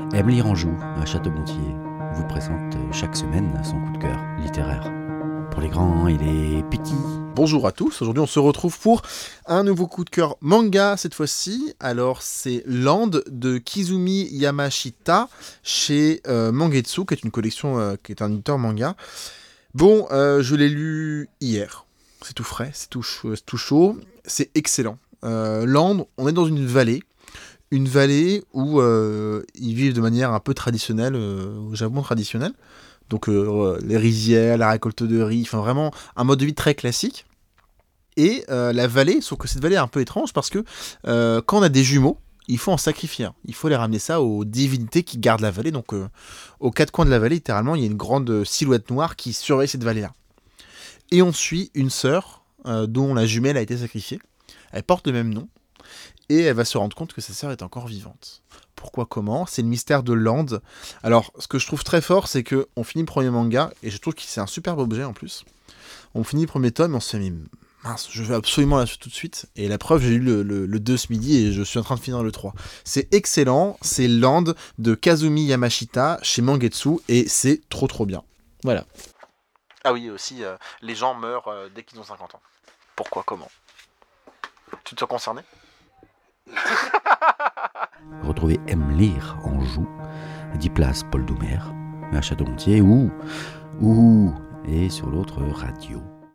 Emily Ranjou, à Château-Gontier, vous présente chaque semaine son coup de cœur littéraire. Pour les grands et les petits. Bonjour à tous, aujourd'hui on se retrouve pour un nouveau coup de cœur manga cette fois-ci. Alors c'est Land de Kizumi Yamashita chez Mangetsu, qui est une collection, qui est un éditeur manga. Bon, je l'ai lu hier, c'est tout frais, c'est tout chaud, c'est excellent. Land, on est dans une vallée où ils vivent de manière un peu traditionnelle, au Japon traditionnel. Donc les rizières, la récolte de riz, enfin vraiment un mode de vie très classique. Et la vallée, sauf que cette vallée est un peu étrange parce que quand on a des jumeaux, il faut en sacrifier un. Il faut les ramener ça aux divinités qui gardent la vallée. Donc aux quatre coins de la vallée, littéralement, il y a une grande silhouette noire qui surveille cette vallée-là. Et on suit une sœur dont la jumelle a été sacrifiée. Elle porte le même nom. Et elle va se rendre compte que sa sœur est encore vivante. Pourquoi, comment ? C'est le mystère de Land. Alors, ce que je trouve très fort, c'est qu'on finit le premier manga, et je trouve que c'est un superbe objet en plus. On finit le premier tome, et on se fait, mais mince, je veux absolument la suite tout de suite. Et la preuve, j'ai lu le 2 ce midi, et je suis en train de finir le 3. C'est excellent, c'est Land de Kazumi Yamashita chez Mangetsu, et c'est trop bien. Voilà. Ah oui, aussi, les gens meurent dès qu'ils ont 50 ans. Pourquoi, comment ? Tu te sens concerné ? Retrouvez Emily Ranjou, 10 places Paul Doumer, à Château-Gontier et sur l'autre radio.